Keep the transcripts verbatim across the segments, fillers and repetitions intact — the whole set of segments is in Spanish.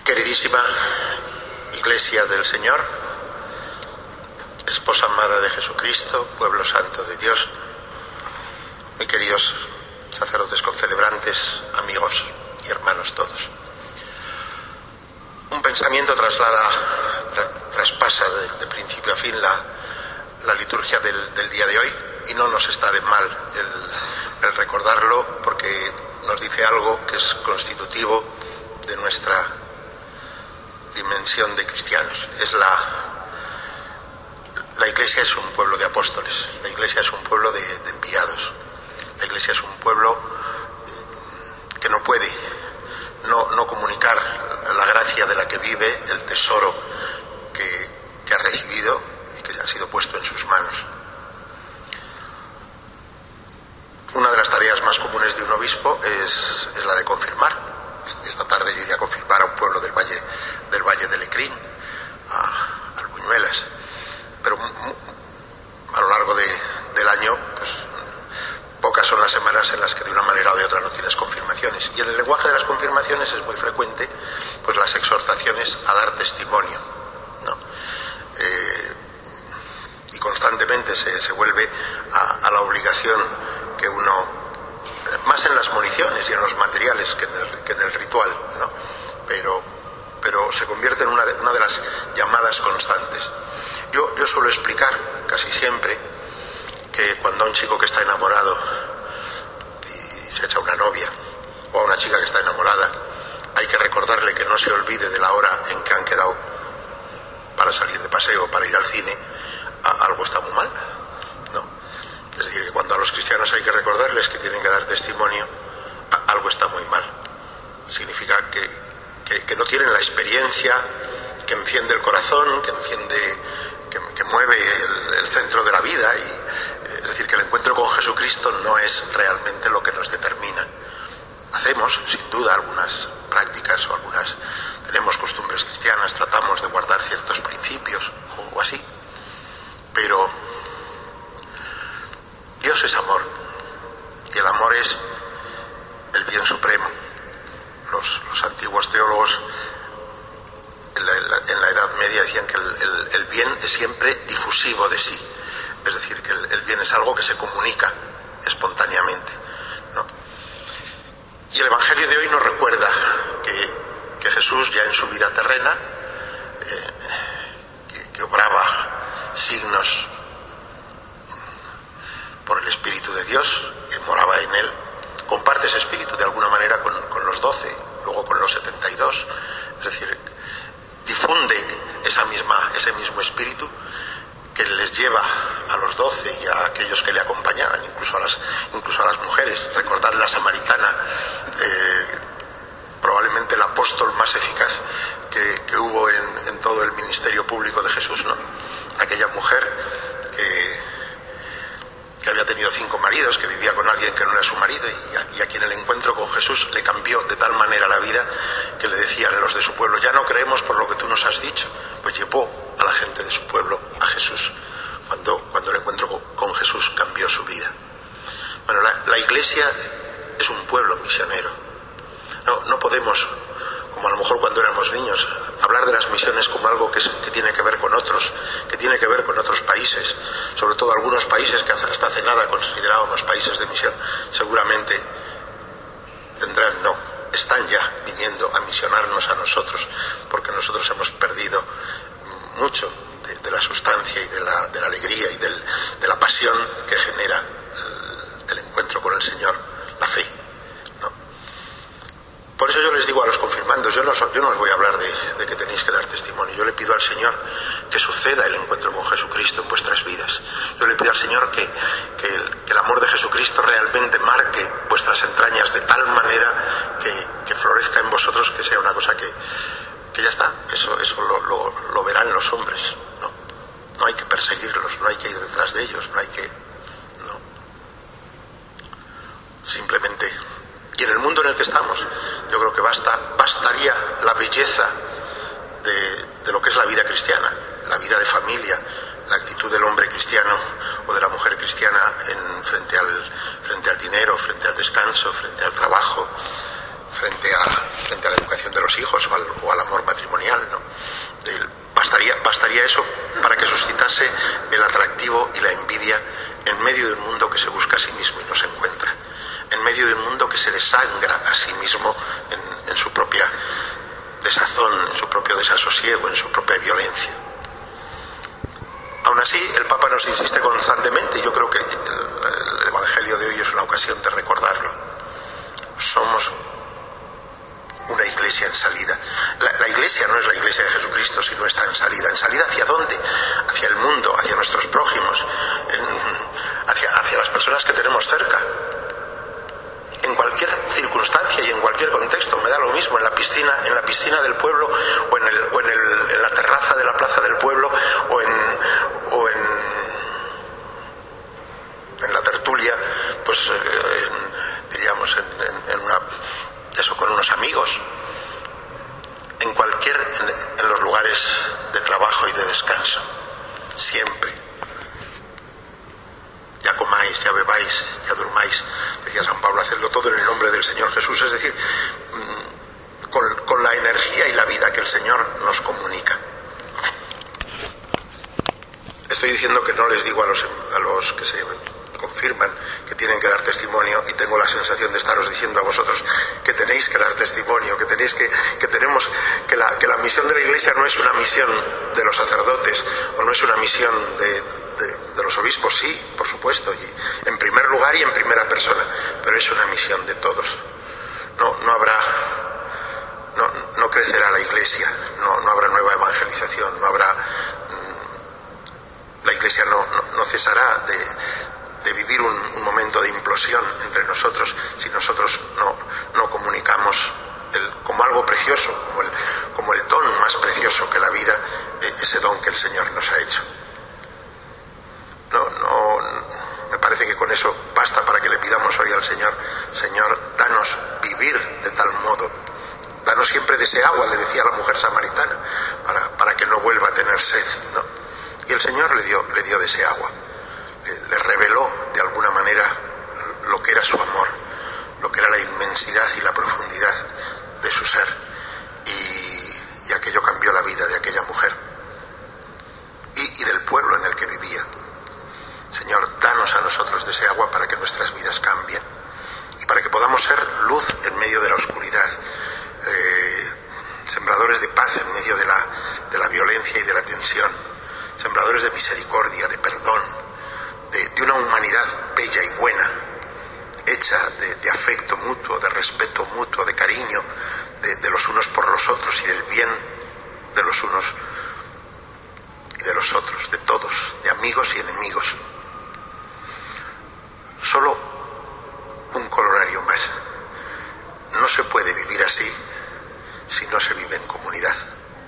Queridísima Iglesia del Señor, esposa amada de Jesucristo, pueblo santo de Dios, muy queridos sacerdotes concelebrantes, amigos y hermanos todos. Un pensamiento traslada, tra, traspasa de, de principio a fin la, la liturgia del, del día de hoy, y no nos está de mal el, el recordarlo, porque nos dice algo que es constitutivo de nuestra dimensión de cristianos. Es la, la Iglesia es un pueblo de apóstoles, la Iglesia es un pueblo de, de enviados, la Iglesia es un pueblo que no puede no, no comunicar la gracia de la que vive, el tesoro que, que ha recibido y que ha sido puesto en sus manos. Una de las tareas más comunes de un obispo es, es la de confirmar. Esta tarde yo iría a confirmar a un pueblo del Valle del Valle de Lecrín, a Albuñuelas, pero a lo largo de, del año, pues pocas son las semanas en las que de una manera o de otra no tienes confirmaciones, y en el lenguaje de las confirmaciones es muy frecuente pues las exhortaciones a dar testimonio, ¿no? Eh, y constantemente se, se vuelve a, a la obligación que uno, más en las municiones y en los materiales que en el, que en el ritual, ¿no? Pero, pero se convierte en una de, una de las llamadas constantes. Yo, yo suelo explicar casi siempre que cuando a un chico que está enamorado y se echa una novia, o a una chica que está enamorada, hay que recordarle que no se olvide de la hora en que han quedado para salir de paseo, para ir al cine, a, algo está muy mal, ¿no? Es decir, que cuando a los cristianos hay que recordarles que tienen que dar testimonio, algo está muy mal. Significa que, que, que no tienen la experiencia que enciende el corazón, que enciende, que, que mueve el, el centro de la vida. Y, es decir, que el encuentro con Jesucristo no es realmente lo que nos determina. Hacemos, sin duda, algunas prácticas o algunas, tenemos costumbres cristianas, tratamos de guardar ciertos principios o, o así, pero Dios es amor, y el amor es el bien supremo. Los, los antiguos teólogos en la, en, la, en la Edad Media decían que el, el, el bien es siempre difusivo de sí, es decir, que el, el bien es algo que se comunica espontáneamente, ¿no? Y el Evangelio de hoy nos recuerda que, que Jesús, ya en su vida terrena, eh, que, que obraba signos por el Espíritu de Dios que moraba en él, comparte ese espíritu de alguna manera con, con los doce, luego con los setenta y dos, es decir, difunde esa misma, ese mismo espíritu que les lleva a los doce y a aquellos que le acompañaban, incluso a las, incluso a las mujeres. Recordad la samaritana, eh, probablemente el apóstol más eficaz que, que hubo en, en todo el ministerio público de Jesús, ¿no? Aquella mujer que que había tenido cinco maridos, que vivía con alguien que no era su marido, y a, y a quien el encuentro con Jesús le cambió de tal manera la vida que le decían los de su pueblo: ya no creemos por lo que tú nos has dicho. Pues llevó a la gente de su pueblo a Jesús, cuando, cuando el encuentro con, con Jesús cambió su vida. Bueno, la, la Iglesia es un pueblo misionero. No, no podemos, como a lo mejor cuando éramos niños, hablar de las misiones como algo que, es, que tiene que ver con otros, que tiene que ver con otros países, sobre todo algunos países que hasta hace nada considerábamos países de misión. Seguramente tendrán, no, están ya viniendo a misionarnos a nosotros, porque nosotros hemos perdido mucho de, de la sustancia y de la, de la alegría y del, de la pasión que genera el, el encuentro con el Señor, la fe. Por eso yo les digo a los confirmandos, yo no, yo no os voy a hablar de, de que tenéis que dar testimonio. Yo le pido al Señor que suceda el encuentro con Jesucristo en vuestras vidas. Yo le pido al Señor que, que, el, que el amor de Jesucristo realmente marque vuestras entrañas de tal manera que, que florezca en vosotros, que sea una cosa que, que ya está. Eso, eso lo, lo, lo verán los hombres, ¿no? No hay que perseguirlos, no hay que ir detrás de ellos, no hay que... no. Simplemente... Y en el mundo en el que estamos, yo creo que basta, bastaría la belleza de, de lo que es la vida cristiana, la vida de familia, la actitud del hombre cristiano o de la mujer cristiana en, frente, al, frente al dinero, frente al descanso, frente al trabajo, frente a, frente a la educación de los hijos o al, o al amor matrimonial, ¿no? El, bastaría, bastaría eso para que suscitase el atractivo y la envidia en medio de un mundo que se busca a sí mismo y no se encuentra, en medio de un mundo que se desangra a sí mismo en, en su propia desazón, en su propio desasosiego, en su propia violencia. Aún así, el Papa nos insiste constantemente, y yo creo que el, el Evangelio de hoy es una ocasión de recordarlo. Somos una iglesia en salida. La, la iglesia no es la iglesia de Jesucristo, sino está en salida. ¿En salida hacia dónde? Hacia el mundo, hacia nuestros prójimos, en, hacia, hacia las personas que tenemos cerca. En cualquier circunstancia y en cualquier contexto, me da lo mismo, en la piscina, en la piscina del pueblo, o en, el, o en, el, en la terraza de la plaza del pueblo, o en, o en, en la tertulia, pues eh, en, diríamos en, en, en una, eso, con unos amigos, en cualquier, en, en los lugares de trabajo y de descanso, siempre. Ya comáis, ya bebáis, ya durmáis, decía San Pablo, hacedlo todo en el nombre del Señor Jesús, es decir, con, con la energía y la vida que el Señor nos comunica. Estoy diciendo que no les digo a los, a los que se confirman que tienen que dar testimonio, y tengo la sensación de estaros diciendo a vosotros que tenéis que dar testimonio, que tenéis que, que tenemos, que la, que la misión de la Iglesia no es una misión de los sacerdotes, o no es una misión de De, de los obispos, sí, por supuesto, y en primer lugar y en primera persona, pero es una misión de todos. No, no habrá, no, no crecerá la Iglesia, no, no habrá nueva evangelización, no habrá, la Iglesia no, no, no cesará de, de vivir un, un momento de implosión entre nosotros si nosotros no, no comunicamos el, como algo precioso, como el, como el don más precioso que la vida, ese don que el Señor nos ha hecho. No, no, me parece que con eso basta para que le pidamos hoy al Señor: Señor, danos vivir de tal modo, danos siempre de ese agua, le decía la mujer samaritana, para, para que no vuelva a tener sed, ¿no? Y el Señor le dio, le dio de ese agua, le, le reveló de alguna manera lo que era su amor, lo que era la inmensidad y la profundidad de su ser, y, y aquello cambió la vida de aquella mujer y, y del pueblo en el que vivía. Señor, danos a nosotros de ese agua para que nuestras vidas cambien y para que podamos ser luz en medio de la oscuridad, eh, sembradores de paz en medio de la, de la violencia y de la tensión, sembradores de misericordia, de perdón, de, de una humanidad bella y buena, hecha de, de afecto mutuo, de respeto mutuo, de cariño de, de los unos por los otros y del bien de los unos y de los otros, de todos, de amigos y enemigos. Solo un colorario más. No se puede vivir así si no se vive en comunidad.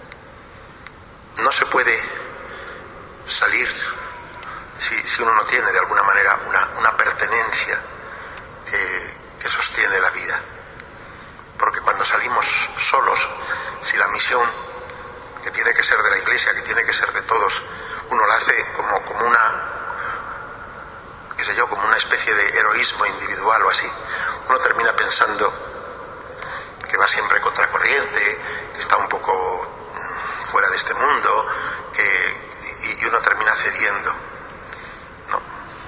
No se puede salir si, si uno no tiene de alguna manera una, una pertenencia que, que sostiene la vida. Porque cuando salimos solos, si la misión que tiene que ser de la Iglesia, que tiene que ser de todos, uno la hace como, como una, qué sé yo, como una especie de heroísmo individual o así, uno termina pensando que va siempre contracorriente, que está un poco fuera de este mundo, que, y, y uno termina cediendo, ¿no?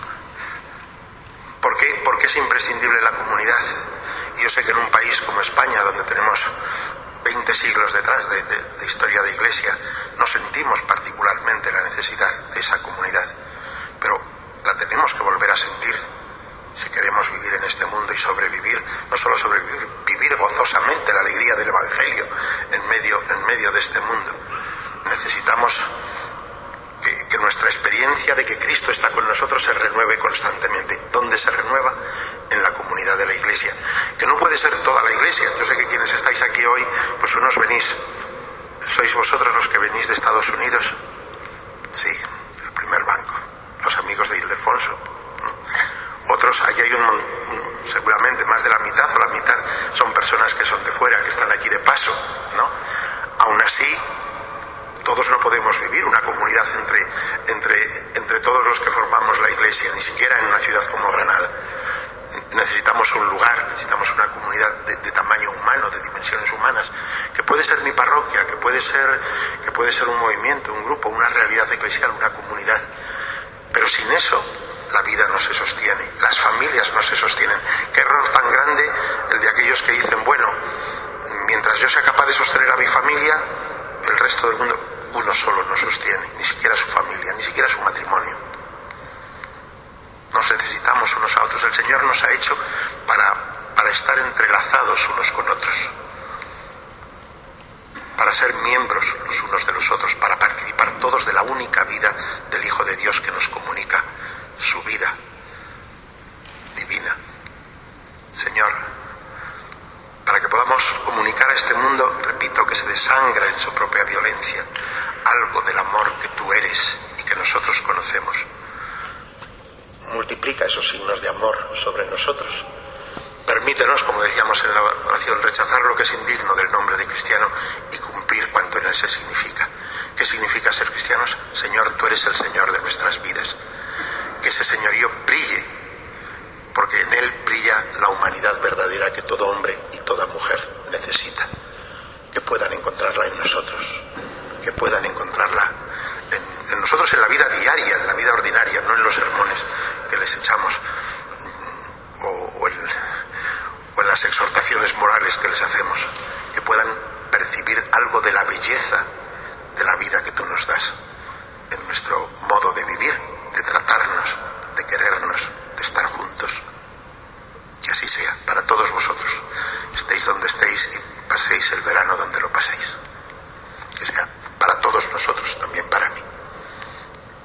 ¿Por qué? Porque es imprescindible la comunidad. Y yo sé que en un país como España, donde tenemos veinte siglos detrás de, de, de historia de Iglesia, nos sentimos particularmente la necesidad de esa comunidad, pero la tenemos que volver a sentir si queremos vivir en este mundo y sobrevivir, no solo sobrevivir, vivir gozosamente la alegría del Evangelio en medio, en medio de este mundo. Necesitamos que, que nuestra experiencia de que Cristo está con nosotros se renueve constantemente. ¿Dónde se renueva? En la comunidad de la Iglesia, que no puede ser toda la Iglesia. Yo sé que quienes estáis aquí hoy, pues unos venís, sois vosotros los que venís de Estados Unidos, sí, el primer banco, los amigos de Ildefonso. Otros, aquí hay un, un, seguramente más de la mitad o la mitad son personas que son de fuera, que están aquí de paso, ¿no? Aún así, todos no podemos vivir una comunidad entre, entre, entre todos los que formamos la Iglesia, ni siquiera en una ciudad como Granada. necesitamos un lugar, necesitamos una comunidad de, de tamaño humano, de dimensiones humanas, que puede ser mi parroquia, que puede ser, que puede ser un movimiento, un grupo, una realidad eclesial, una comunidad. Pero sin eso la vida no se sostiene, las familias no se sostienen. Qué error tan grande el de aquellos que dicen, bueno, mientras yo sea capaz de sostener a mi familia, el resto del mundo, uno solo no sostiene, ni siquiera su familia, ni siquiera su matrimonio. Nos necesitamos unos a otros. El Señor nos ha hecho para, para estar entrelazados unos con otros, para ser miembros los unos de los otros, para participar todos de la única vida del Hijo de Dios que nos comunica su vida divina. Señor, para que podamos comunicar a este mundo, repito, que se desangra en su propia violencia, algo del amor que tú eres y que nosotros conocemos. Multiplica esos signos de amor sobre nosotros. Permítenos, como decíamos en la oración, rechazar lo que es indigno del nombre de cristiano y cumplir cuanto en él se significa. ¿Qué significa ser cristianos? Señor, tú eres el Señor de nuestras vidas. Que ese señorío brille, porque en él brilla la humanidad verdadera que todo hombre y toda mujer necesita. Que puedan encontrarla en nosotros, que puedan encontrarla en, en nosotros, en la vida diaria, en la vida ordinaria, no en los sermones que les echamos o, o, en, o en las exhortaciones morales que les hacemos.